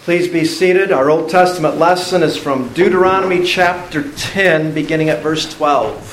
Please be seated. Our Old Testament lesson is from Deuteronomy chapter 10, beginning at verse 12.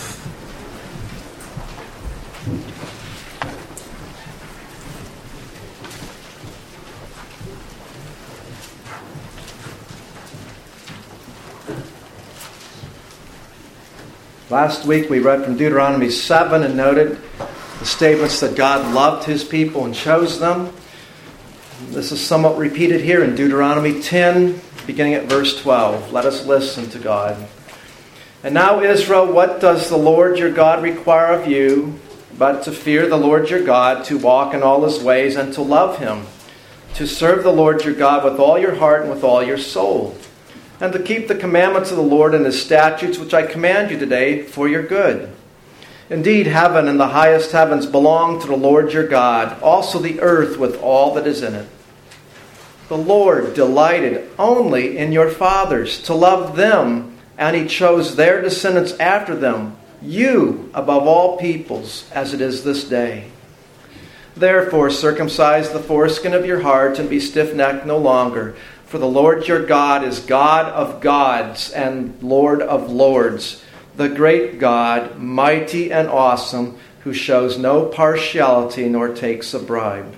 Last week we read from Deuteronomy 7 and noted the statements that God loved His people and chose them. This is somewhat repeated here in Deuteronomy 10, beginning at verse 12. Let us listen to God. And now, Israel, what does the Lord your God require of you, but to fear the Lord your God, to walk in all His ways, and to love Him, to serve the Lord your God with all your heart and with all your soul, and to keep the commandments of the Lord and His statutes, which I command you today for your good. Indeed, heaven and the highest heavens belong to the Lord your God, also the earth with all that is in it. The Lord delighted only in your fathers, to love them, and He chose their descendants after them, you above all peoples, as it is this day. Therefore circumcise the foreskin of your heart, and be stiff-necked no longer. For the Lord your God is God of gods and Lord of lords, the great God, mighty and awesome, who shows no partiality nor takes a bribe.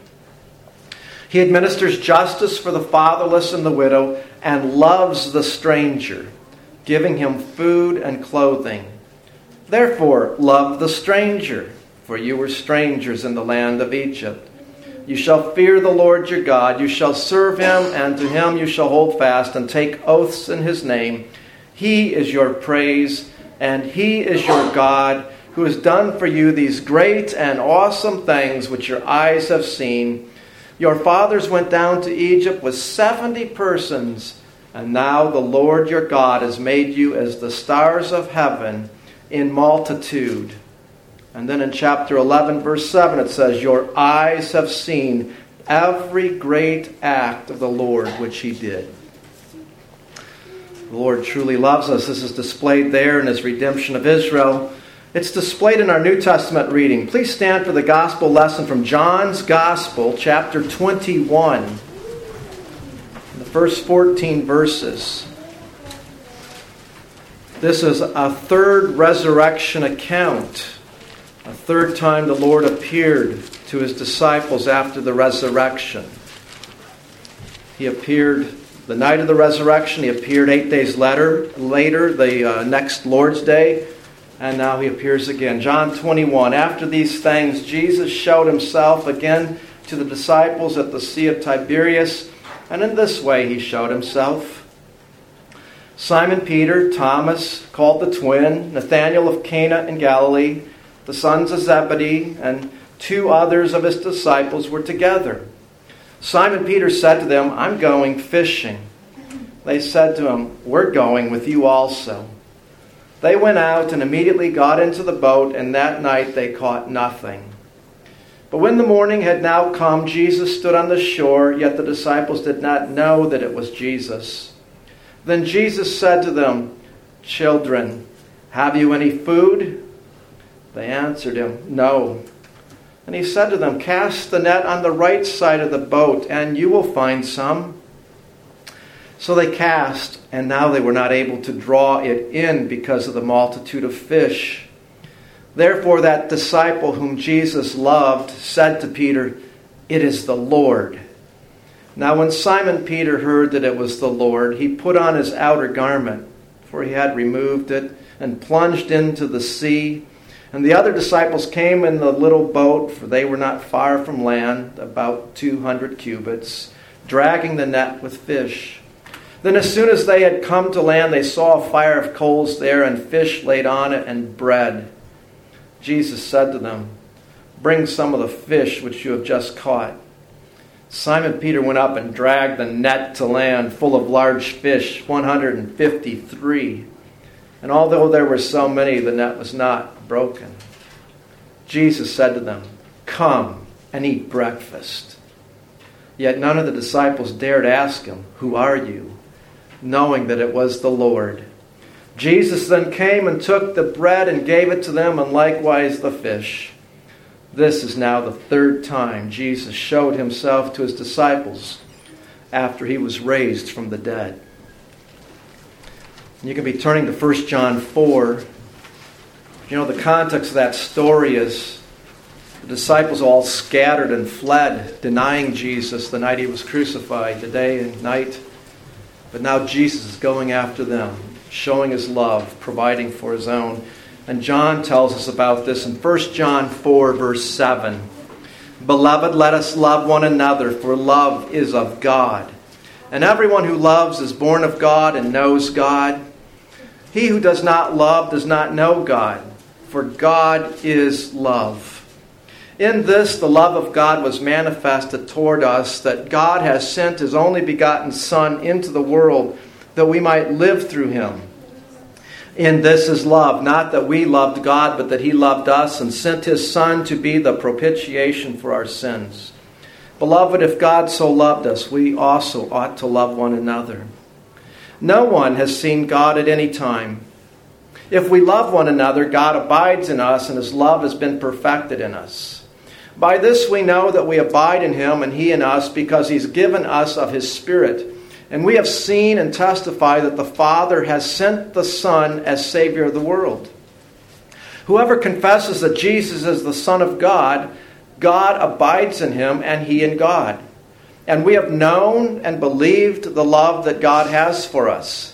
He administers justice for the fatherless and the widow, and loves the stranger, giving him food and clothing. Therefore love the stranger, for you were strangers in the land of Egypt. You shall fear the Lord your God. You shall serve Him, and to Him you shall hold fast and take oaths in His name. He is your praise, and He is your God, who has done for you these great and awesome things which your eyes have seen. Your fathers went down to Egypt with 70 persons, and now the Lord your God has made you as the stars of heaven in multitude. And then in chapter 11, verse 7, it says, your eyes have seen every great act of the Lord which He did. The Lord truly loves us. This is displayed there in His redemption of Israel. It's displayed in our New Testament reading. Please stand for the gospel lesson from John's Gospel, chapter 21, the first 14 verses. This is a third resurrection account. A third time the Lord appeared to His disciples after the resurrection. He appeared the night of the resurrection. He appeared 8 days later, the next Lord's Day. And now He appears again. John 21. After these things, Jesus showed Himself again to the disciples at the Sea of Tiberias. And in this way He showed Himself. Simon Peter, Thomas, called the twin, Nathanael of Cana in Galilee, the sons of Zebedee, and 2 others of His disciples were together. Simon Peter said to them, I'm going fishing. They said to him, we're going with you also. They went out and immediately got into the boat, and that night they caught nothing. But when the morning had now come, Jesus stood on the shore, yet the disciples did not know that it was Jesus. Then Jesus said to them, children, have you any food? They answered Him, no. And He said to them, cast the net on the right side of the boat, and you will find some. So they cast, and now they were not able to draw it in because of the multitude of fish. Therefore that disciple whom Jesus loved said to Peter, it is the Lord. Now when Simon Peter heard that it was the Lord, he put on his outer garment, for he had removed it, and plunged into the sea. And the other disciples came in the little boat, for they were not far from land, about 200 cubits, dragging the net with fish. Then as soon as they had come to land, they saw a fire of coals there, and fish laid on it, and bread. Jesus said to them, bring some of the fish which you have just caught. Simon Peter went up and dragged the net to land, full of large fish, 153. And although there were so many, the net was not broken. Jesus said to them, come and eat breakfast. Yet none of the disciples dared ask Him, who are you? Knowing that it was the Lord. Jesus then came and took the bread and gave it to them, and likewise the fish. This is now the third time Jesus showed Himself to His disciples after he was raised from the dead. You can be turning to 1 John 4. You know, the context of that story is the disciples all scattered and fled, denying Jesus the night he was crucified, the day and night. But now Jesus is going after them, showing his love, providing for his own. And John tells us about this in 1 John 4, verse 7. Beloved, let us love one another, for love is of God. And everyone who loves is born of God and knows God. He who does not love does not know God, for God is love. In this, the love of God was manifested toward us, that God has sent his only begotten Son into the world, that we might live through him. In this is love, not that we loved God, but that he loved us and sent his Son to be the propitiation for our sins. Beloved, if God so loved us, we also ought to love one another. No one has seen God at any time. If we love one another, God abides in us, and his love has been perfected in us. By this we know that we abide in him and he in us, because he's given us of his Spirit. And we have seen and testify that the Father has sent the Son as Savior of the world. Whoever confesses that Jesus is the Son of God, God abides in him and he in God. And we have known and believed the love that God has for us.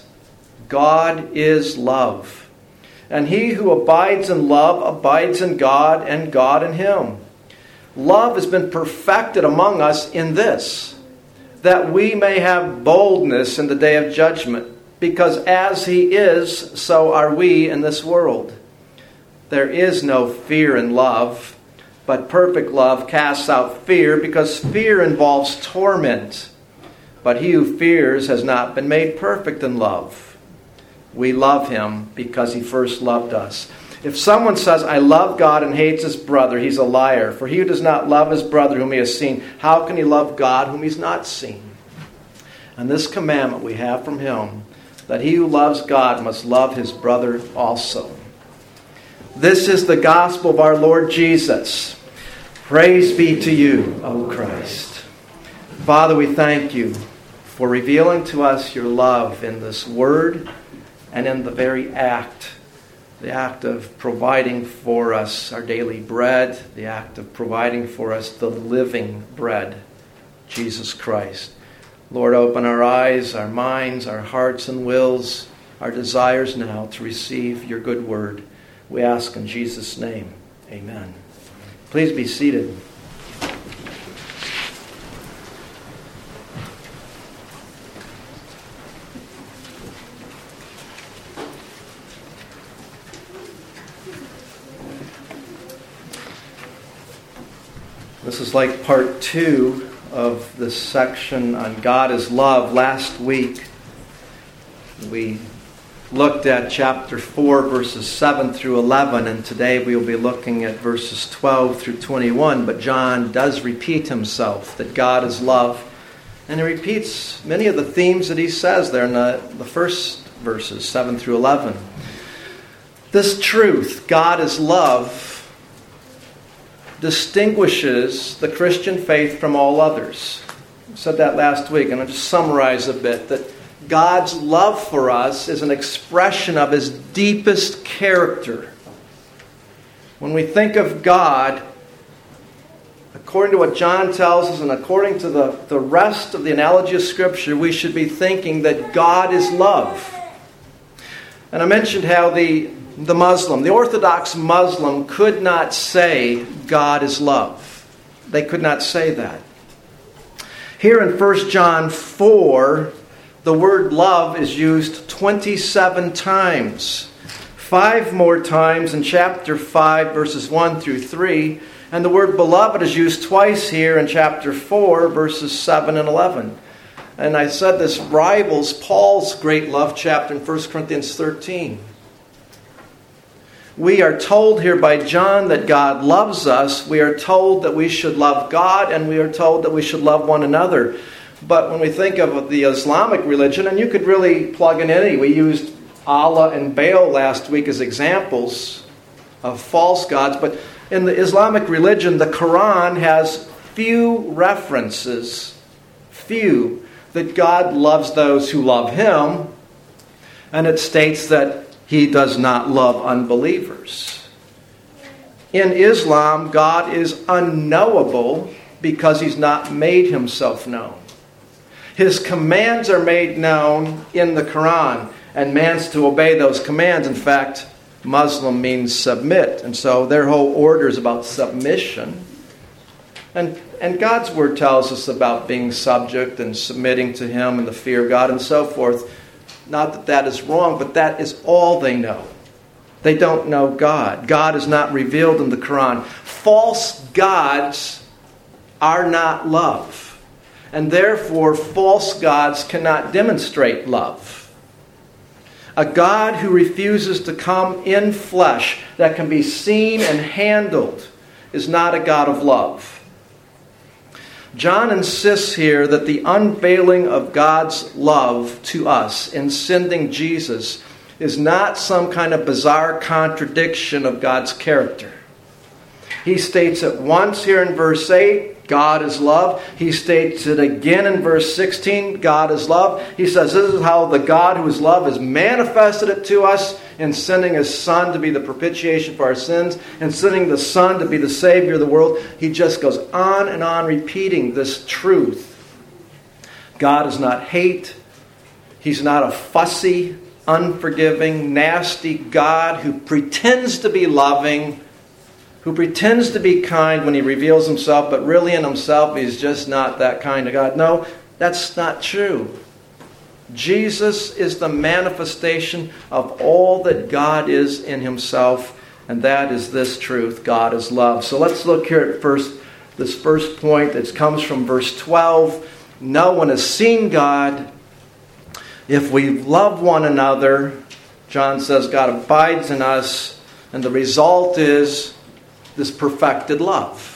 God is love. And he who abides in love abides in God and God in him. Love has been perfected among us in this, that we may have boldness in the day of judgment, because as he is, so are we in this world. There is no fear in love, but perfect love casts out fear, because fear involves torment. But he who fears has not been made perfect in love. We love him because he first loved us. If someone says, I love God, and hates his brother, he's a liar. For he who does not love his brother whom he has seen, how can he love God whom he's not seen? And this commandment we have from him, that he who loves God must love his brother also. This is the gospel of our Lord Jesus. Praise be to you, O Christ. Father, we thank you for revealing to us your love in this word and in the very act. The act of providing for us our daily bread, the act of providing for us the living bread, Jesus Christ. Lord, open our eyes, our minds, our hearts and wills, our desires now to receive your good word. We ask in Jesus' name, amen. Please be seated. This is like part 2 of this section on God is love. Last week, we looked at chapter 4, verses 7 through 11, and today we will be looking at verses 12 through 21. But John does repeat himself, that God is love, and he repeats many of the themes that he says there in the first verses, 7 through 11. This truth, God is love, distinguishes the Christian faith from all others. I said that last week, and I'll just summarize a bit, that God's love for us is an expression of his deepest character. When we think of God, according to what John tells us and according to the rest of the analogy of Scripture, we should be thinking that God is love. And I mentioned how the Orthodox Muslim could not say God is love. They could not say that. Here in 1 John 4, the word love is used 27 times. 5 more times in chapter 5, verses 1 through 3. And the word beloved is used twice here in chapter 4, verses 7 and 11. And I said this rivals Paul's great love chapter in 1 Corinthians 13. We are told here by John that God loves us. We are told that we should love God, and we are told that we should love one another. But when we think of the Islamic religion, and you could really plug in any, we used Allah and Baal last week as examples of false gods. But in the Islamic religion, the Quran has few references that God loves those who love Him, and it states that He does not love unbelievers. In Islam, God is unknowable because He's not made Himself known. His commands are made known in the Quran, and man's to obey those commands. In fact, Muslim means submit, and so their whole order is about submission. And God's Word tells us about being subject and submitting to Him and the fear of God and so forth. Not that that is wrong, but that is all they know. They don't know God. God is not revealed in the Quran. False gods are not love. And therefore, false gods cannot demonstrate love. A God who refuses to come in flesh that can be seen and handled is not a God of love. John insists here that the unveiling of God's love to us in sending Jesus is not some kind of bizarre contradiction of God's character. He states it once here in verse 8, God is love. He states it again in verse 16, God is love. He says this is how the God who is love has manifested it to us in sending His Son to be the propitiation for our sins and sending the Son to be the Savior of the world. He just goes on and on repeating this truth. God is not hate. He's not a fussy, unforgiving, nasty God who pretends to be loving, who pretends to be kind when He reveals Himself, but really in Himself He's just not that kind of God. No, that's not true. Jesus is the manifestation of all that God is in Himself, and that is this truth: God is love. So let's look here at this first point that comes from verse 12. No one has seen God. If we love one another, John says, God abides in us, and the result is this perfected love.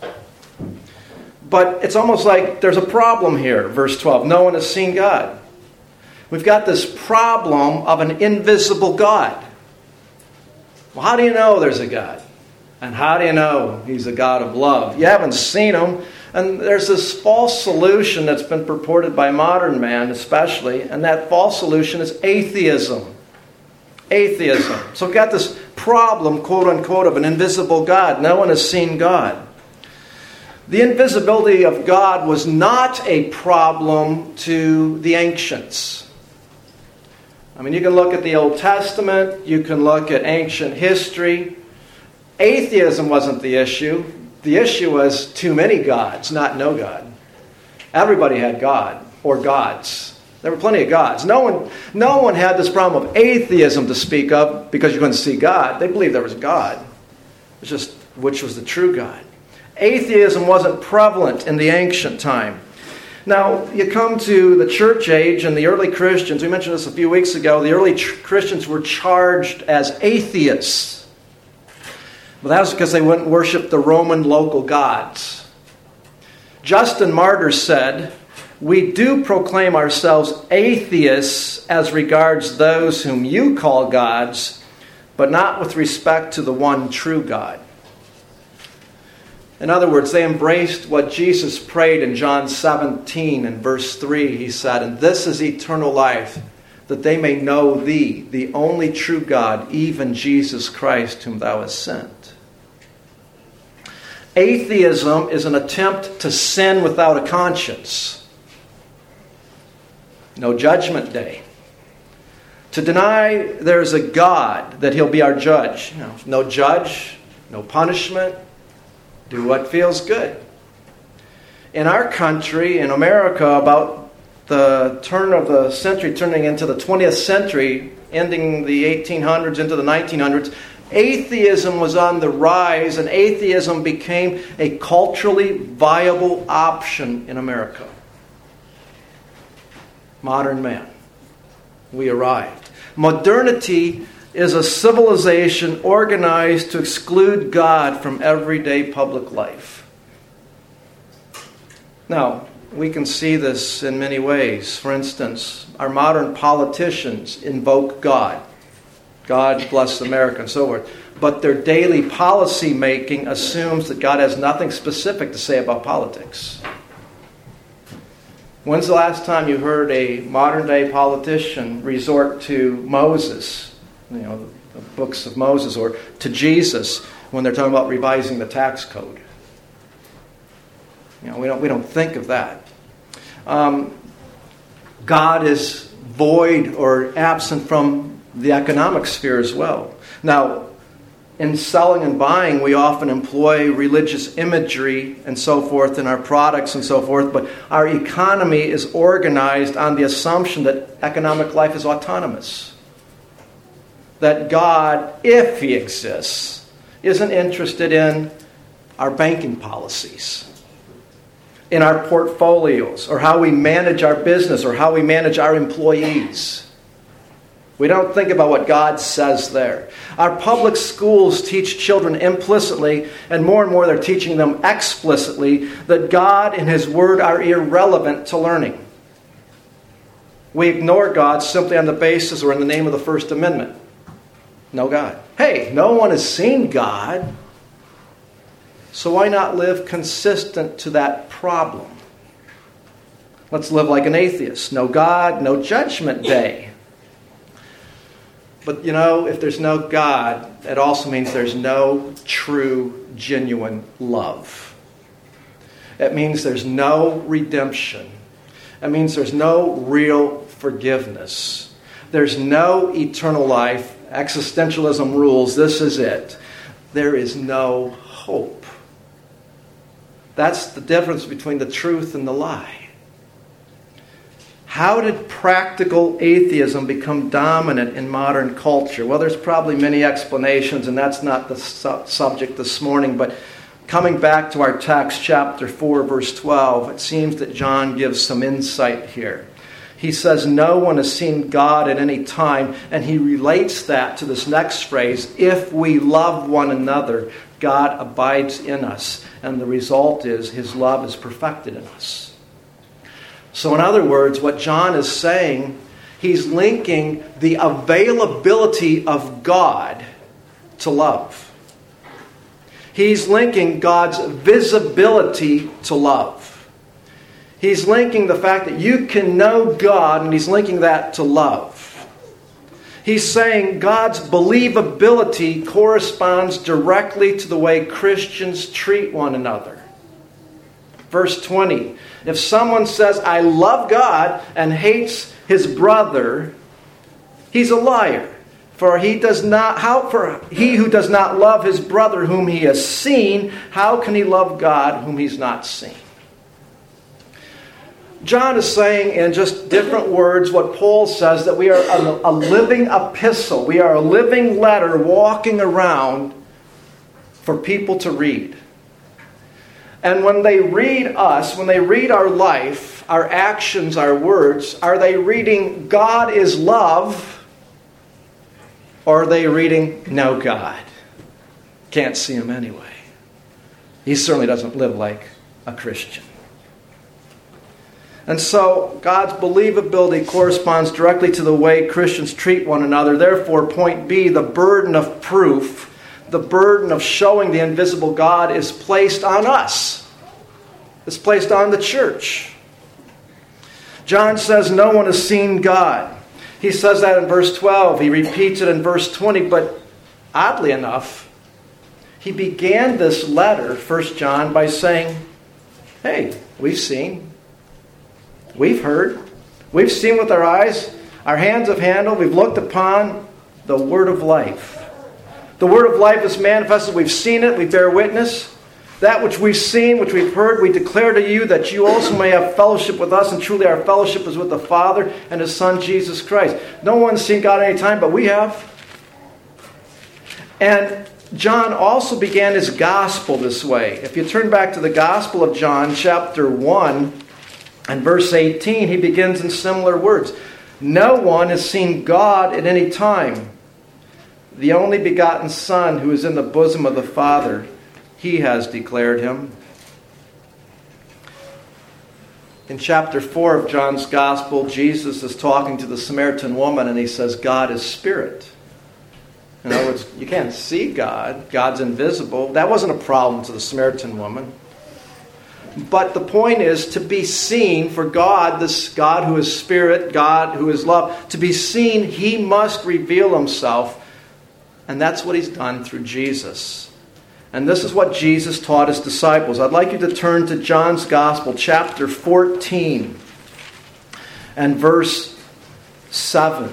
But it's almost like there's a problem here, verse 12. No one has seen God. We've got this problem of an invisible God. Well, how do you know there's a God? And how do you know He's a God of love? You haven't seen Him. And there's this false solution that's been purported by modern man especially, and that false solution is atheism. Atheism. So we've got this problem, quote unquote, of an invisible God. No one has seen God. The invisibility of God was not a problem to the ancients. I mean, you can look at the Old Testament, you can look at ancient history. Atheism wasn't the issue. The issue was too many gods, not no God. Everybody had God or gods. There were plenty of gods. No one had this problem of atheism to speak of because you couldn't see God. They believed there was a God. It's just which was the true God. Atheism wasn't prevalent in the ancient time. Now, you come to the church age and the early Christians. We mentioned this a few weeks ago. The early Christians were charged as atheists. But that was because they wouldn't worship the Roman local gods. Justin Martyr said, "We do proclaim ourselves atheists as regards those whom you call gods, but not with respect to the one true God." In other words, they embraced what Jesus prayed in John 17 and verse 3. He said, "And this is eternal life, that they may know Thee, the only true God, even Jesus Christ, whom Thou hast sent." Atheism is an attempt to sin without a conscience. No judgment day. To deny there's a God, that He'll be our judge. No judge, no punishment. Do what feels good. In our country, in America, about the turn of the century, turning into the 20th century, ending the 1800s into the 1900s, atheism was on the rise, and atheism became a culturally viable option in America. Modern man. We arrived. Modernity is a civilization organized to exclude God from everyday public life. Now, we can see this in many ways. For instance, our modern politicians invoke God. God bless America and so forth. But their daily policy making assumes that God has nothing specific to say about politics. When's the last time you heard a modern-day politician resort to Moses, the books of Moses, or to Jesus when they're talking about revising the tax code? We don't think of that. God is void or absent from the economic sphere as well. Now, in selling and buying, we often employ religious imagery and so forth in our products and so forth, but our economy is organized on the assumption that economic life is autonomous. That God, if He exists, isn't interested in our banking policies, in our portfolios, or how we manage our business, or how we manage our employees. We don't think about what God says there. Our public schools teach children implicitly, and more they're teaching them explicitly, that God and His Word are irrelevant to learning. We ignore God simply on the basis or in the name of the First Amendment. No God. Hey, no one has seen God. So why not live consistent to that problem? Let's live like an atheist. No God, no judgment day. But if there's no God, it also means there's no true, genuine love. It means there's no redemption. It means there's no real forgiveness. There's no eternal life. Existentialism rules. This is it. There is no hope. That's the difference between the truth and the lie. How did practical atheism become dominant in modern culture? Well, there's probably many explanations, and that's not the subject this morning. But coming back to our text, chapter 4, verse 12, it seems that John gives some insight here. He says, no one has seen God at any time, and he relates that to this next phrase, if we love one another, God abides in us, and the result is His love is perfected in us. So in other words, what John is saying, he's linking the availability of God to love. He's linking God's visibility to love. He's linking the fact that you can know God, and he's linking that to love. He's saying God's believability corresponds directly to the way Christians treat one another. Verse 20, if someone says, I love God, and hates his brother, he's a liar. For he who does not love his brother whom he has seen, how can he love God whom he's not seen? John is saying in just different words what Paul says, that we are a living epistle. We are a living letter walking around for people to read. And when they read us, when they read our life, our actions, our words, are they reading God is love, or are they reading no God? Can't see Him anyway. He certainly doesn't live like a Christian. And so God's believability corresponds directly to the way Christians treat one another. Therefore, point B, the burden of proof, the burden of showing the invisible God is placed on us. It's placed on the church. John says no one has seen God. He says that in verse 12. He repeats it in verse 20. But oddly enough, he began this letter, 1 John, by saying, hey, we've seen, we've heard, we've seen with our eyes, our hands have handled, we've looked upon the word of life. The word of life is manifested. We've seen it. We bear witness. That which we've seen, which we've heard, we declare to you that you also may have fellowship with us. And truly our fellowship is with the Father and His Son, Jesus Christ. No one's seen God at any time, but we have. And John also began his gospel this way. If you turn back to the Gospel of John, chapter 1, and verse 18, he begins in similar words. No one has seen God at any time. The only begotten Son who is in the bosom of the Father, He has declared Him. In chapter 4 of John's Gospel, Jesus is talking to the Samaritan woman and He says, God is spirit. In other words, you can't see God. God's invisible. That wasn't a problem to the Samaritan woman. But the point is to be seen for God, this God who is spirit, God who is love, to be seen, he must reveal himself. And that's what he's done through Jesus. And this is what Jesus taught his disciples. I'd like you to turn to John's Gospel, chapter 14, and verse 7.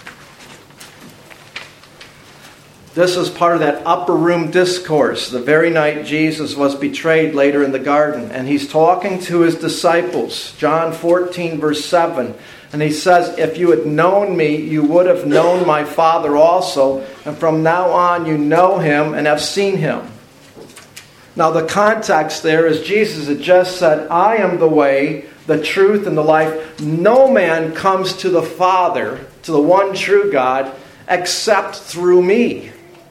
This is part of that upper room discourse, the very night Jesus was betrayed later in the garden. And he's talking to his disciples. John 14, verse 7. And he says, if you had known me, you would have known my Father also. And from now on you know him and have seen him. Now the context there is Jesus had just said, I am the way, the truth, and the life. No man comes to the Father, to the one true God, except through me.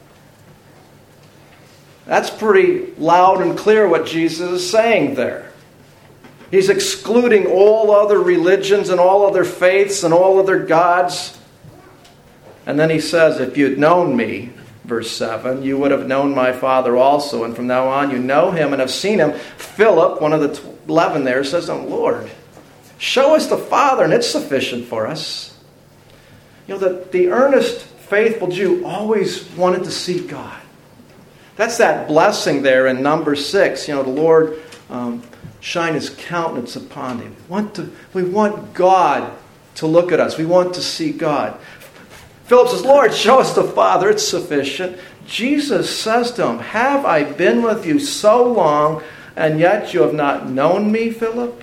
That's pretty loud and clear what Jesus is saying there. He's excluding all other religions and all other faiths and all other gods. And then he says, if you'd known me, verse 7, you would have known my Father also. And from now on you know him and have seen him. Philip, one of the 11 there, says, oh, Lord, show us the Father and it's sufficient for us. You know, the earnest, faithful Jew always wanted to see God. That's that blessing there in Numbers 6. You know, the Lord shine his countenance upon him. We want God to look at us. We want to see God. Philip says, Lord, show us the Father. It's sufficient. Jesus says to him, have I been with you so long, and yet you have not known me, Philip?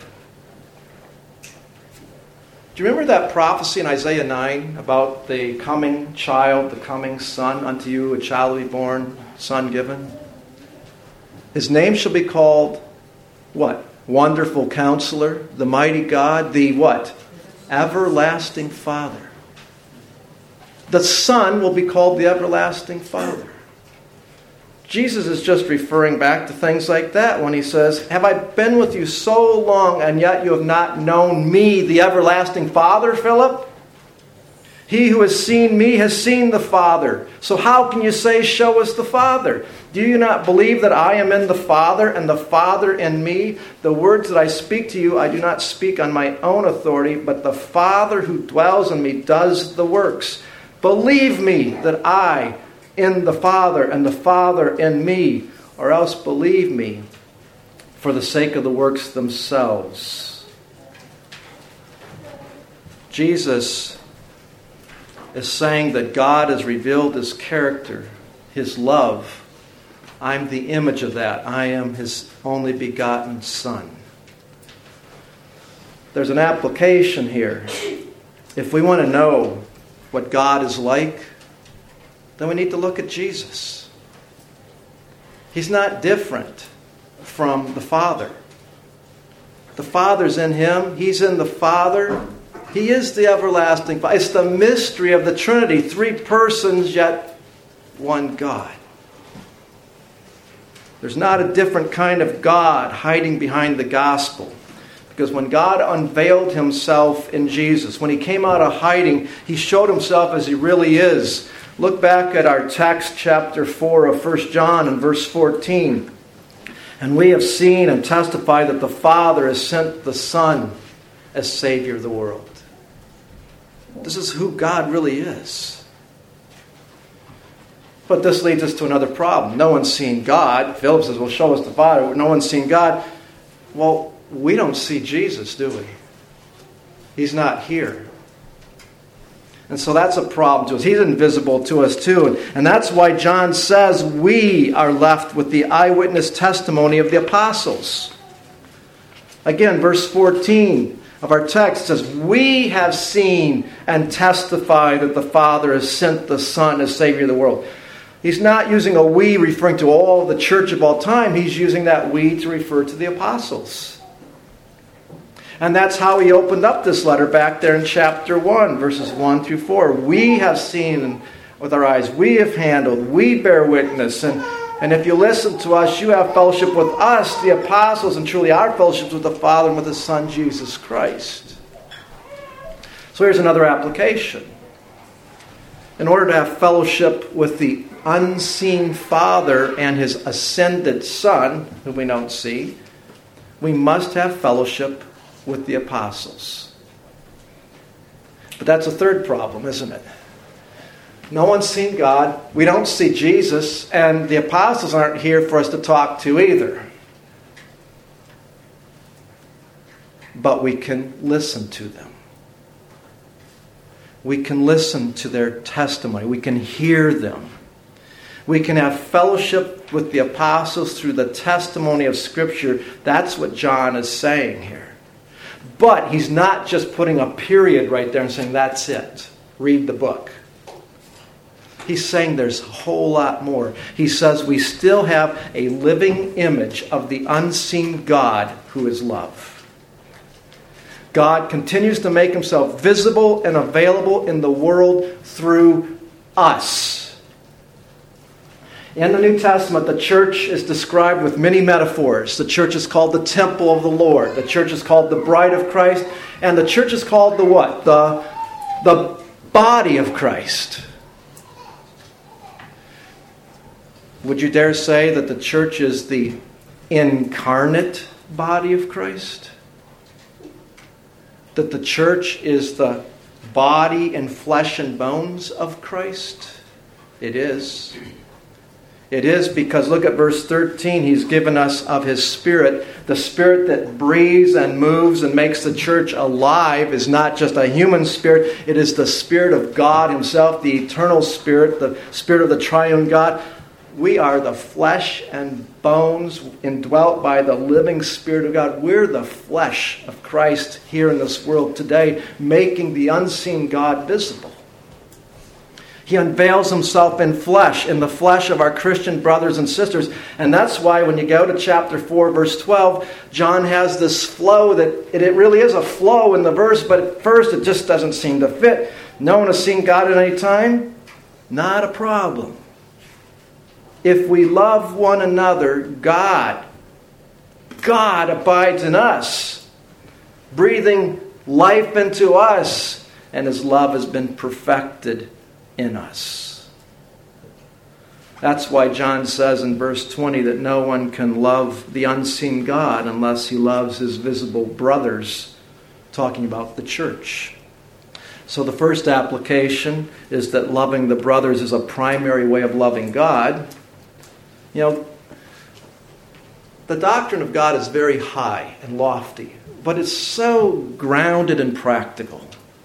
Do you remember that prophecy in Isaiah 9 about the coming child, the coming son? Unto you a child will be born, son given. His name shall be called what? Wonderful Counselor, the Mighty God, the what? Everlasting Father. The Son will be called the Everlasting Father. Jesus is just referring back to things like that when he says, have I been with you so long and yet you have not known me, the everlasting Father, Philip? He who has seen me has seen the Father. So how can you say, show us the Father? Do you not believe that I am in the Father and the Father in me? The words that I speak to you, I do not speak on my own authority, but the Father who dwells in me does the works. Believe me that I in the Father and the Father in me, or else believe me for the sake of the works themselves. Jesus is saying that God has revealed his character, his love. I'm the image of that. I am his only begotten Son. There's an application here. If we want to know what God is like, then we need to look at Jesus. He's not different from the Father. The Father's in him. He's in the Father. He is the everlasting Father. It's the mystery of the Trinity. 3 persons, yet one God. There's not a different kind of God hiding behind the gospel. Because when God unveiled himself in Jesus, when he came out of hiding, he showed himself as he really is. Look back at our text, chapter 4 of 1 John and verse 14. And we have seen and testified that the Father has sent the Son as Savior of the world. This is who God really is. But this leads us to another problem. No one's seen God. Philip says, well, show us the Father. No one's seen God. Well, we don't see Jesus, do we? He's not here. And so that's a problem to us. He's invisible to us too. And that's why John says we are left with the eyewitness testimony of the apostles. Again, verse 14 of our text says, we have seen and testified that the Father has sent the Son as Savior of the world. He's not using a we referring to all the church of all time. He's using that we to refer to the apostles. And that's how he opened up this letter back there in chapter 1, verses 1 through 4. We have seen with our eyes. We have handled. We bear witness. And if you listen to us, you have fellowship with us, the apostles, and truly our fellowship with the Father and with His Son, Jesus Christ. So here's another application. In order to have fellowship with the unseen Father and His ascended Son, whom we don't see, we must have fellowship with the apostles. But that's a third problem, isn't it? No one's seen God. We don't see Jesus. And the apostles aren't here for us to talk to either. But we can listen to them. We can listen to their testimony. We can hear them. We can have fellowship with the apostles through the testimony of Scripture. That's what John is saying here. But he's not just putting a period right there and saying, that's it. Read the book. He's saying there's a whole lot more. He says we still have a living image of the unseen God who is love. God continues to make himself visible and available in the world through us. In the New Testament, the church is described with many metaphors. The church is called the temple of the Lord. The church is called the bride of Christ. And the church is called the what? The body of Christ. Would you dare say that the church is the incarnate body of Christ? That the church is the body and flesh and bones of Christ? It is. It is because, look at verse 13, he's given us of his Spirit. The Spirit that breathes and moves and makes the church alive is not just a human spirit. It is the Spirit of God himself, the eternal Spirit, the Spirit of the triune God. We are the flesh and bones indwelt by the living Spirit of God. We're the flesh of Christ here in this world today, making the unseen God visible. He unveils himself in flesh, in the flesh of our Christian brothers and sisters. And that's why when you go to chapter 4, verse 12, John has this flow that it really is a flow in the verse, but at first it just doesn't seem to fit. No one has seen God at any time? Not a problem. If we love one another, God abides in us, breathing life into us, and his love has been perfected in us. That's why John says in verse 20 that no one can love the unseen God unless he loves his visible brothers, talking about the church. So the first application is that loving the brothers is a primary way of loving God. You know, the doctrine of God is very high and lofty, but it's so grounded and practical.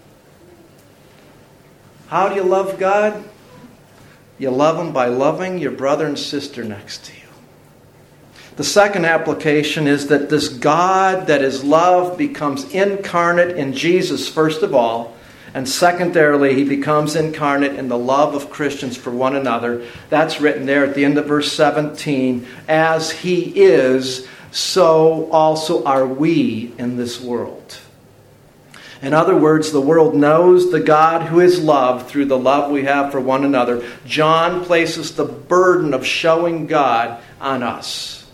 How do you love God? You love him by loving your brother and sister next to you. The second application is that this God that is love becomes incarnate in Jesus, first of all. And secondarily, he becomes incarnate in the love of Christians for one another. That's written there at the end of verse 17. As he is, so also are we in this world. In other words, the world knows the God who is love through the love we have for one another. John places the burden of showing God on us.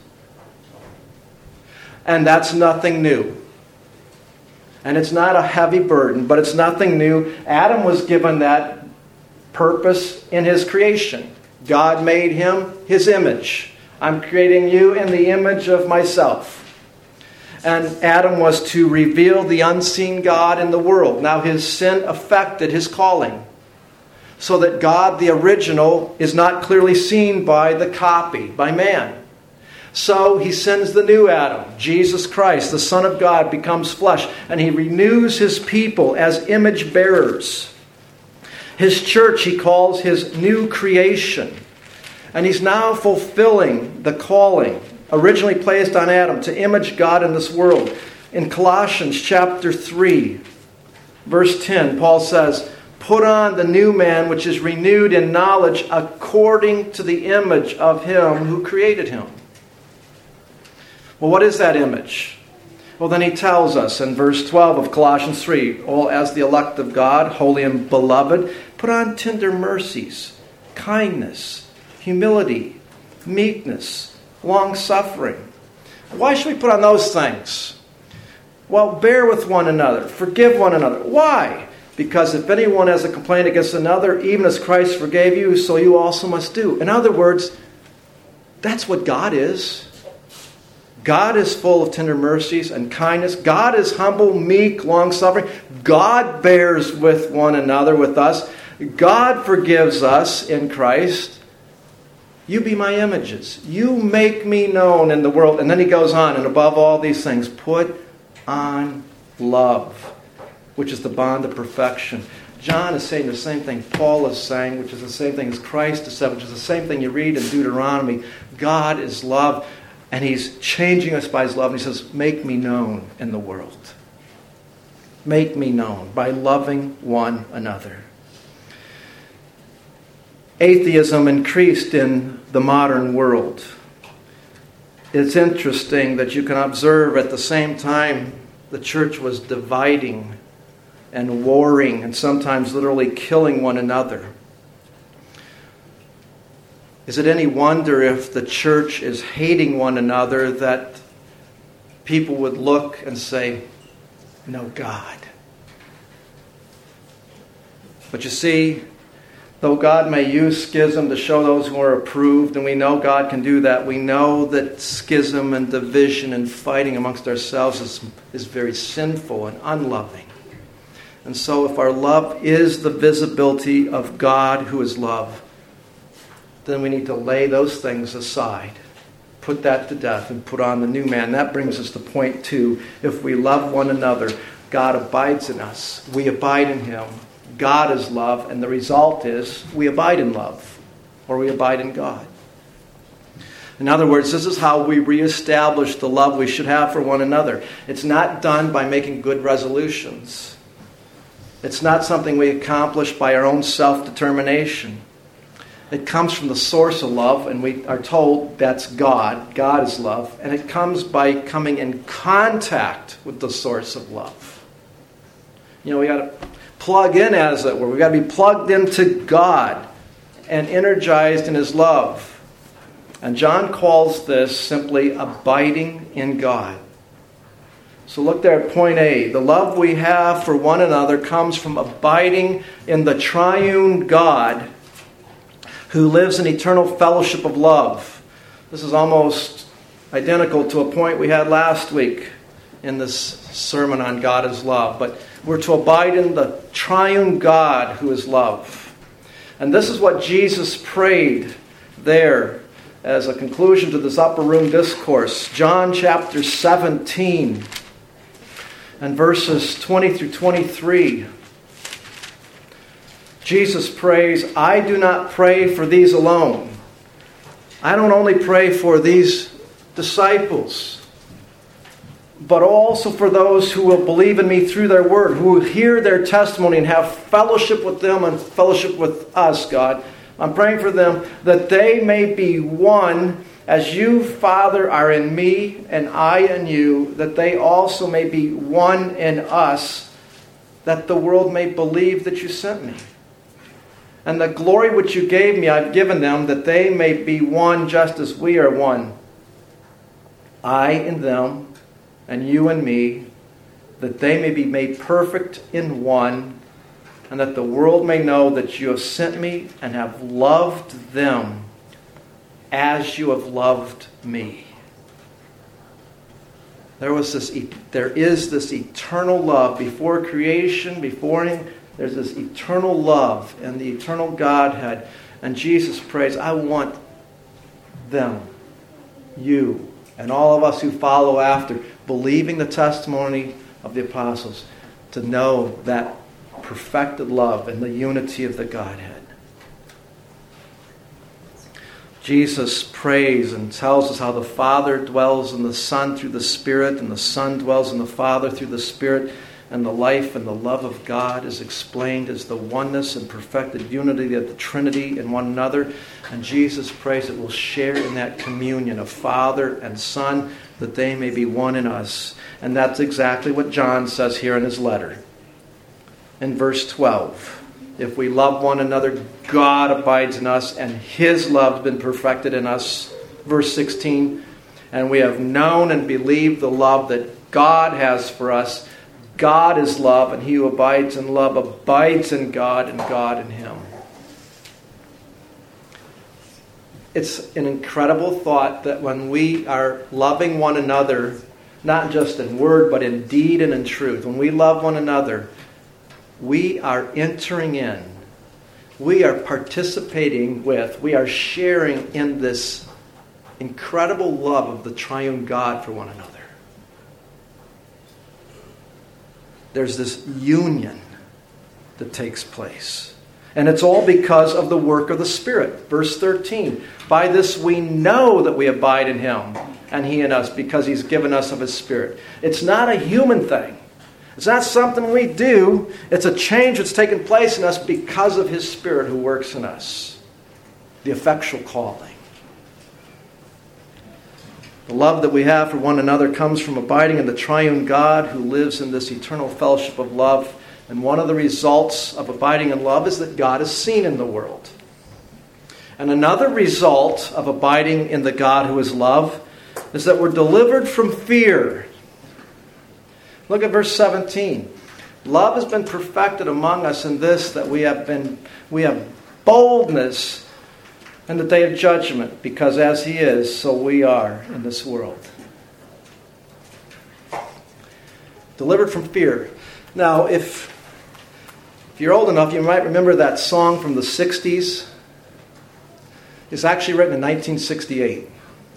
And that's nothing new. And it's not a heavy burden, but it's nothing new. Adam was given that purpose in his creation. God made him his image. I'm creating you in the image of myself. And Adam was to reveal the unseen God in the world. Now his sin affected his calling, so that God, the original, is not clearly seen by the copy, by man. So he sends the new Adam, Jesus Christ, the Son of God, becomes flesh, and he renews his people as image bearers. His church he calls his new creation. And he's now fulfilling the calling originally placed on Adam to image God in this world. In Colossians chapter 3, verse 10, Paul says, "Put on the new man which is renewed in knowledge according to the image of him who created him." Well, what is that image? Well, then he tells us in verse 12 of Colossians 3, "All as the elect of God, holy and beloved, put on tender mercies, kindness, humility, meekness, long-suffering." Why should we put on those things? Well, bear with one another, forgive one another. Why? Because if anyone has a complaint against another, even as Christ forgave you, so you also must do. In other words, that's what God is. God is full of tender mercies and kindness. God is humble, meek, long-suffering. God bears with one another, with us. God forgives us in Christ. You be my images. You make me known in the world. And then he goes on, and above all these things, put on love, which is the bond of perfection. John is saying the same thing Paul is saying, which is the same thing as Christ has said, which is the same thing you read in Deuteronomy. God is love, and he's changing us by his love. And he says, make me known in the world. Make me known by loving one another. Atheism increased in the modern world. It's interesting that you can observe at the same time the church was dividing and warring and sometimes literally killing one another. Is it any wonder if the church is hating one another that people would look and say, no God? But you see, though God may use schism to show those who are approved, and we know God can do that, we know that schism and division and fighting amongst ourselves is very sinful and unloving. And so if our love is the visibility of God who is love, then we need to lay those things aside, put that to death, and put on the new man. That brings us to point 2. If we love one another, God abides in us. We abide in him. God is love, and the result is we abide in love, or we abide in God. In other words, this is how we reestablish the love we should have for one another. It's not done by making good resolutions. It's not something we accomplish by our own self-determination. It comes from the source of love, and we are told that's God. God is love. And it comes by coming in contact with the source of love. You know, we got to plug in, as it were. We've got to be plugged into God and energized in his love. And John calls this simply abiding in God. So look there at point A. The love we have for one another comes from abiding in the triune God who lives in eternal fellowship of love. This is almost identical to a point we had last week in this sermon on God is love. But we're to abide in the triune God who is love. And this is what Jesus prayed there as a conclusion to this upper room discourse. John chapter 17 and verses 20 through 23. Jesus prays, I do not pray for these alone. I don't only pray for these disciples, but also for those who will believe in me through their word, who will hear their testimony and have fellowship with them and fellowship with us, God. I'm praying for them that they may be one as you, Father, are in me and I in you, that they also may be one in us, that the world may believe that you sent me. And the glory which you gave me I've given them, that they may be one just as we are one. I in them, and you in me, that they may be made perfect in one, and that the world may know that you have sent me and have loved them as you have loved me. There is this eternal love before creation, before him. There's this eternal love and the eternal Godhead. And Jesus prays, I want them, you, and all of us who follow after, believing the testimony of the apostles, to know that perfected love and the unity of the Godhead. Jesus prays and tells us how the Father dwells in the Son through the Spirit, and the Son dwells in the Father through the Spirit, and the life and the love of God is explained as the oneness and perfected unity of the Trinity in one another. And Jesus prays that we'll share in that communion of Father and Son, that they may be one in us. And that's exactly what John says here in his letter. In verse 12, if we love one another, God abides in us, and his love has been perfected in us. Verse 16, and we have known and believed the love that God has for us. God is love, and he who abides in love abides in God, and God in him. it's an incredible thought that when we are loving one another, not just in word, but in deed and in truth, when we love one another, we are entering in. We are participating with, we are sharing in this incredible love of the triune God for one another. There's this union that takes place. And it's all because of the work of the Spirit. Verse 13, by this we know that we abide in Him and He in us, because He's given us of His Spirit. It's not a human thing. It's not something we do. It's a change that's taken place in us because of His Spirit who works in us. The effectual calling. The love that we have for one another comes from abiding in the triune God who lives in this eternal fellowship of love. And one of the results of abiding in love is that God is seen in the world. And another result of abiding in the God who is love is that we're delivered from fear. Look at verse 17. Love has been perfected among us in this, that we have boldness in the day of judgment, because as He is, so we are in this world. Delivered from fear. Now, if you're old enough, you might remember that song from the 60s. It's actually written in 1968.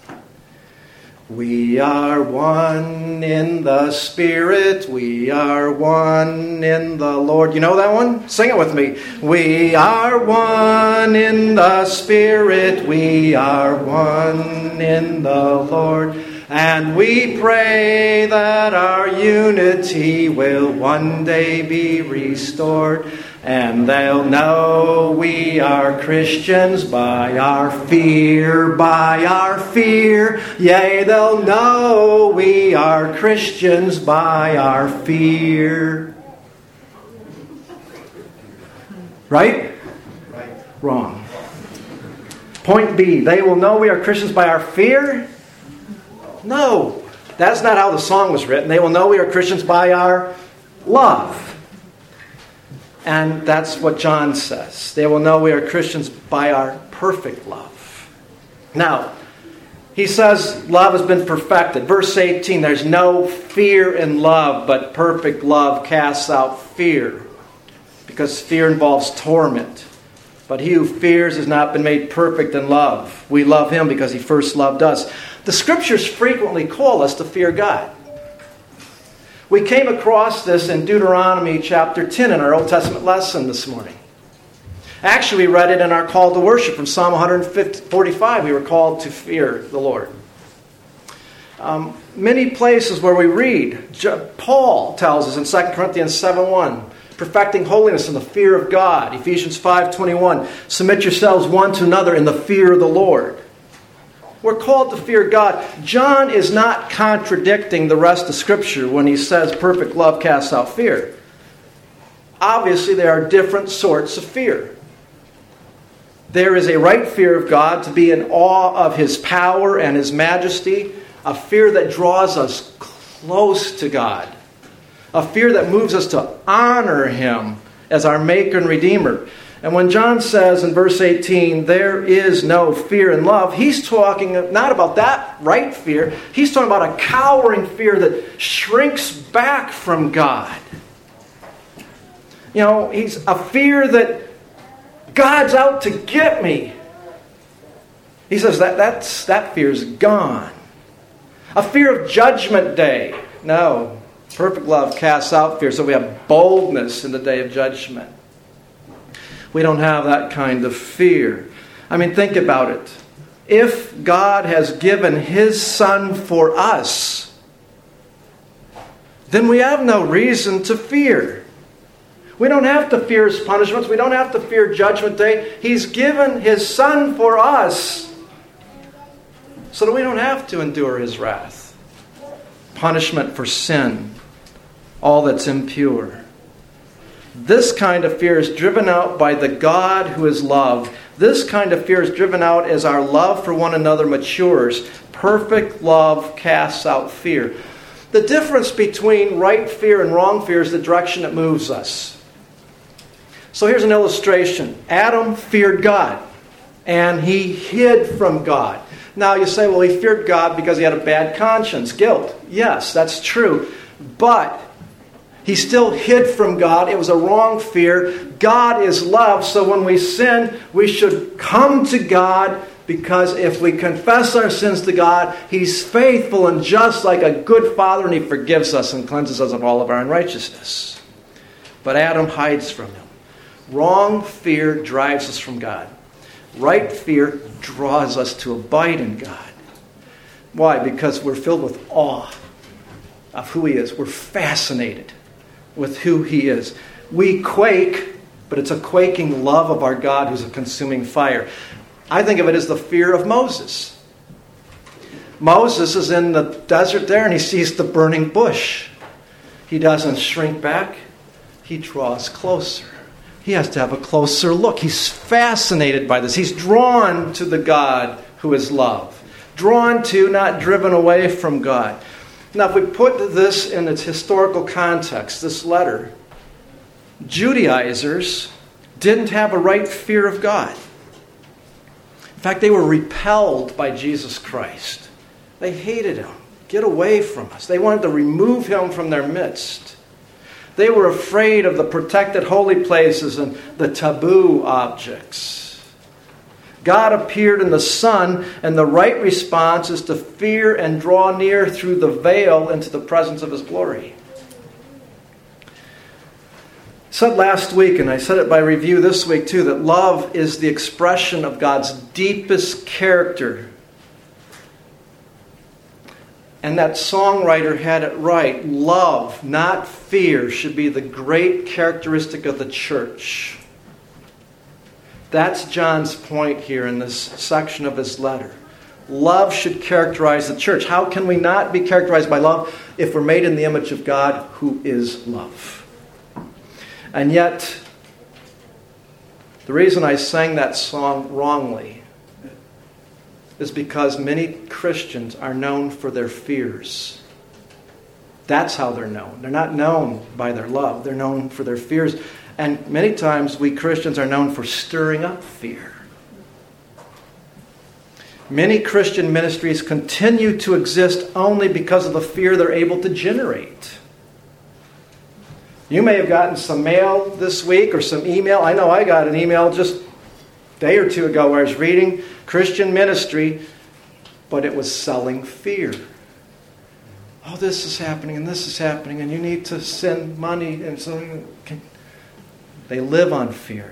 We are one in the Spirit, we are one in the Lord. You know that one? Sing it with me. We are one in the Spirit, we are one in the Lord. And we pray that our unity will one day be restored. And they'll know we are Christians by our fear, by our fear. Yea, they'll know we are Christians by our fear. Right? Right. Wrong. Point B, they will know we are Christians by our fear? No, that's not how the song was written. They will know we are Christians by our love. And that's what John says. They will know we are Christians by our perfect love. Now, he says love has been perfected. Verse 18, there's no fear in love, but perfect love casts out fear, because fear involves torment. But he who fears has not been made perfect in love. We love Him because He first loved us. The Scriptures frequently call us to fear God. We came across this in Deuteronomy chapter 10 in our Old Testament lesson this morning. Actually, we read it in our call to worship from Psalm 145. We were called to fear the Lord. Many places where we read, Paul tells us in 2 Corinthians 7:1, perfecting holiness in the fear of God. Ephesians 5:21, submit yourselves one to another in the fear of the Lord. We're called to fear God. John is not contradicting the rest of Scripture when he says perfect love casts out fear. Obviously, there are different sorts of fear. There is a right fear of God, to be in awe of His power and His majesty, a fear that draws us close to God, a fear that moves us to honor Him as our Maker and Redeemer. And when John says in verse 18, there is no fear in love, he's talking not about that right fear. He's talking about a cowering fear that shrinks back from God. You know, he's a fear that God's out to get me. He says that fear's gone. A fear of judgment day. No, perfect love casts out fear, so we have boldness in the day of judgment. We don't have that kind of fear. I mean, think about it. If God has given His Son for us, then we have no reason to fear. We don't have to fear His punishments. We don't have to fear Judgment Day. He's given His Son for us so that we don't have to endure His wrath. Punishment for sin, all that's impure. This kind of fear is driven out by the God who is love. This kind of fear is driven out as our love for one another matures. Perfect love casts out fear. The difference between right fear and wrong fear is the direction it moves us. So here's an illustration. Adam feared God. And he hid from God. Now you say, well, he feared God because he had a bad conscience, guilt. Yes, that's true. But he still hid from God. It was a wrong fear. God is love, so when we sin, we should come to God, because if we confess our sins to God, He's faithful and just like a good Father, and He forgives us and cleanses us of all of our unrighteousness. But Adam hides from Him. Wrong fear drives us from God. Right fear draws us to abide in God. Why? Because we're filled with awe of who He is. We're fascinated with who He is. We quake, but it's a quaking love of our God who's a consuming fire. I think of it as the fear of Moses. Moses is in the desert there and he sees the burning bush. He doesn't shrink back. He draws closer. He has to have a closer look. He's fascinated by this. He's drawn to the God who is love. Drawn to, not driven away from God. Now, if we put this in its historical context, this letter, Judaizers didn't have a right fear of God. In fact, they were repelled by Jesus Christ. They hated Him. Get away from us. They wanted to remove Him from their midst. They were afraid of the protected holy places and the taboo objects. God appeared in the Son, and the right response is to fear and draw near through the veil into the presence of His glory. I said last week, and I said it by review this week too, that love is the expression of God's deepest character. And that songwriter had it right. Love, not fear, should be the great characteristic of the church. That's John's point here in this section of his letter. Love should characterize the church. How can we not be characterized by love if we're made in the image of God who is love? And yet, the reason I sang that song wrongly is because many Christians are known for their fears. That's how they're known. They're not known by their love. They're known for their fears. And many times we Christians are known for stirring up fear. Many Christian ministries continue to exist only because of the fear they're able to generate. You may have gotten some mail this week or some email. I know I got an email just a day or two ago where I was reading Christian ministry, but it was selling fear. Oh, this is happening and this is happening and you need to send money. And so they live on fear.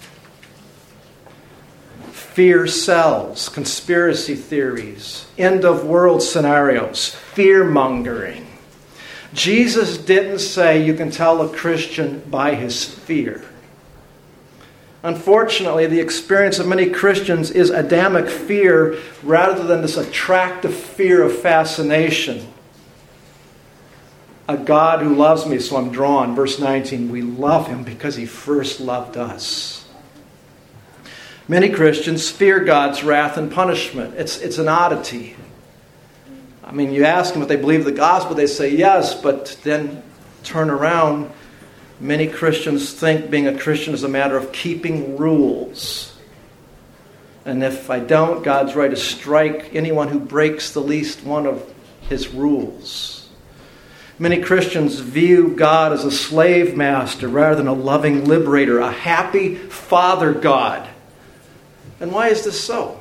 Fear sells, conspiracy theories, end of world scenarios, fear-mongering. Jesus didn't say you can tell a Christian by his fear. Unfortunately, the experience of many Christians is Adamic fear rather than this attractive fear of fascination. A God who loves me, so I'm drawn. Verse 19, we love Him because He first loved us. Many Christians fear God's wrath and punishment. It's an oddity. I mean, you ask them if they believe the gospel, they say yes, but then turn around. Many Christians think being a Christian is a matter of keeping rules. And if I don't, God's right to strike anyone who breaks the least one of His rules. Many Christians view God as a slave master rather than a loving liberator, a happy Father God. And why is this so?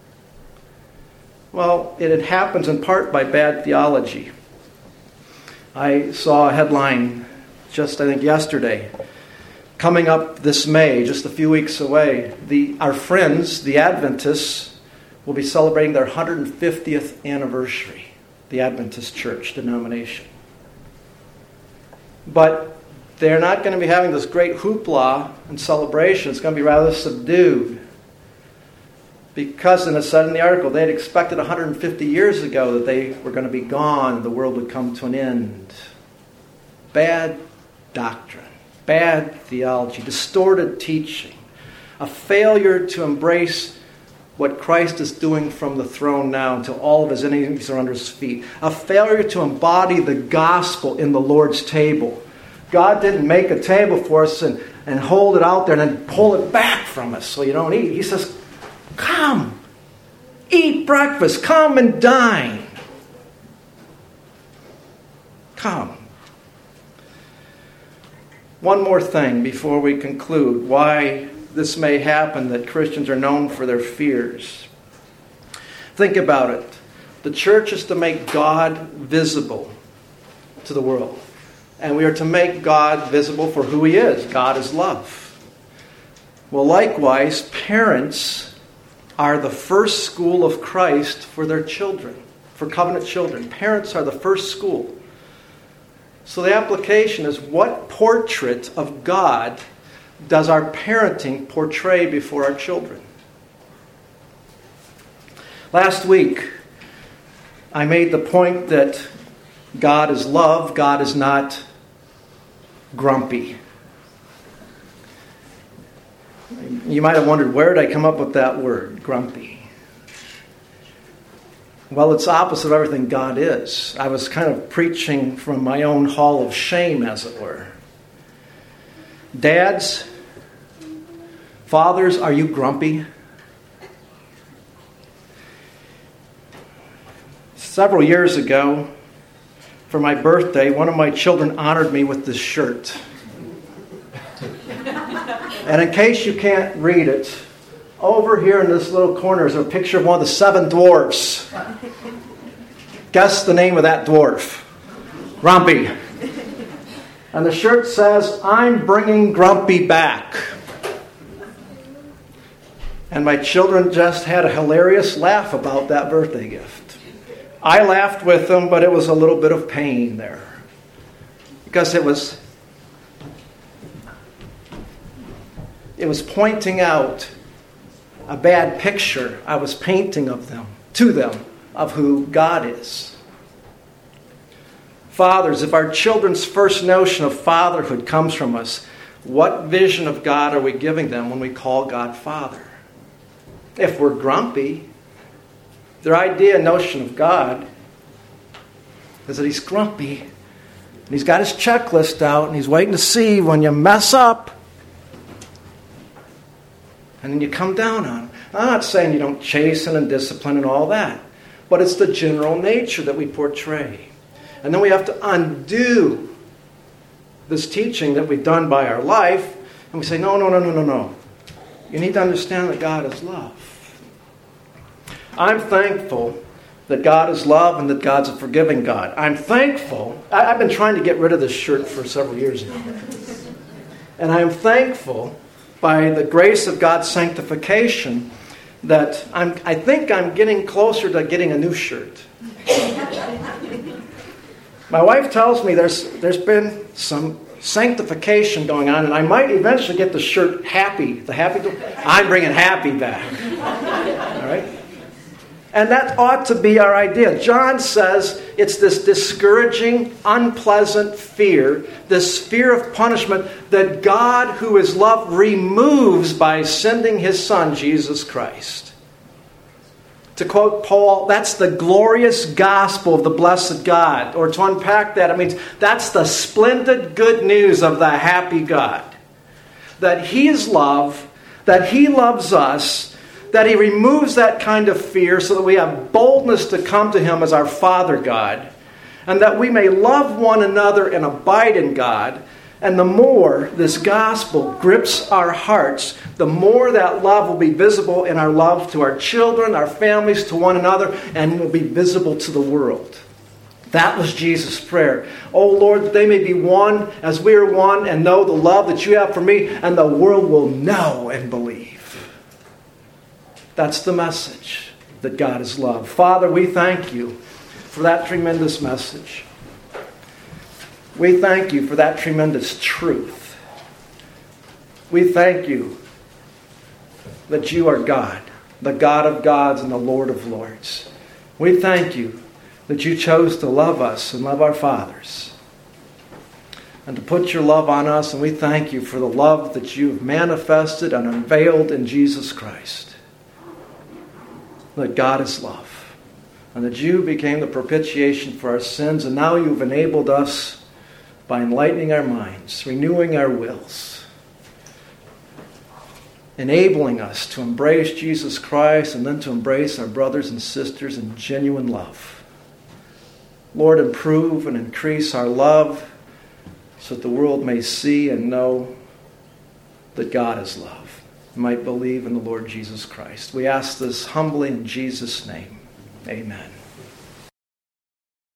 Well, it happens in part by bad theology. I saw a headline just, I think, yesterday. Coming up this May, just a few weeks away, our friends, the Adventists, will be celebrating their 150th anniversary, the Adventist Church denomination. But they're not going to be having this great hoopla and celebration. It's going to be rather subdued. Because, and it said in the article, they had expected 150 years ago that they were going to be gone, the world would come to an end. Bad doctrine, bad theology, distorted teaching, a failure to embrace what Christ is doing from the throne now until all of His enemies are under His feet, a failure to embody the gospel in the Lord's table. God didn't make a table for us and hold it out there and then pull it back from us so you don't eat. He says, Come. Eat breakfast. Come and dine. Come. One more thing before we conclude why this may happen, that Christians are known for their fears. Think about it. The church is to make God visible to the world. And we are to make God visible for who He is. God is love. Well, likewise, parents are the first school of Christ for their children, for covenant children. Parents are the first school. So the application is, what portrait of God does our parenting portray before our children? Last week, I made the point that God is love, God is not grumpy. You might have wondered, where did I come up with that word, grumpy? Well, it's opposite of everything God is. I was kind of preaching from my own hall of shame, as it were. Dads, fathers, are you grumpy? Several years ago, for my birthday, one of my children honored me with this shirt. And in case you can't read it, over here in this little corner is a picture of one of the 7 dwarfs. Guess the name of that dwarf. Grumpy. And the shirt says, "I'm bringing Grumpy back." And my children just had a hilarious laugh about that birthday gift. I laughed with them, but it was a little bit of pain there. Because it was pointing out a bad picture I was painting of them, to them, of who God is. Fathers, if our children's first notion of fatherhood comes from us, what vision of God are we giving them when we call God Father? If we're grumpy, their idea and notion of God is that He's grumpy, and He's got His checklist out, and He's waiting to see when you mess up, and then you come down on Him. I'm not saying you don't chasten and discipline and all that, but it's the general nature that we portray. And then we have to undo this teaching that we've done by our life, and we say, no. You need to understand that God is love. I'm thankful that God is love and that God's a forgiving God. I'm thankful. I've been trying to get rid of this shirt for several years now. And I am thankful, by the grace of God's sanctification, that I think I'm getting closer to getting a new shirt. My wife tells me there's been some sanctification going on, and I might eventually get the shirt happy. I'm bringing happy back. All right? And that ought to be our idea. John says it's this discouraging, unpleasant fear, this fear of punishment that God, who is love, removes by sending His Son, Jesus Christ. To quote Paul, that's the glorious gospel of the blessed God. Or to unpack that, it means that's the splendid good news of the happy God. That He is love, that He loves us, that He removes that kind of fear so that we have boldness to come to Him as our Father God, and that we may love one another and abide in God. And the more this gospel grips our hearts, the more that love will be visible in our love to our children, our families, to one another, and will be visible to the world. That was Jesus' prayer. Oh Lord, that they may be one as we are one, and know the love that you have for me, and the world will know and believe. That's the message, that God is love. Father, we thank you for that tremendous message. We thank you for that tremendous truth. We thank you that you are God, the God of gods and the Lord of lords. We thank you that you chose to love us and love our fathers, and to put your love on us. And we thank you for the love that you've manifested and unveiled in Jesus Christ. That God is love, and that you became the propitiation for our sins, and now you've enabled us by enlightening our minds, renewing our wills, enabling us to embrace Jesus Christ and then to embrace our brothers and sisters in genuine love. Lord, improve and increase our love so that the world may see and know that God is love, and might believe in the Lord Jesus Christ. We ask this humbly in Jesus' name. Amen.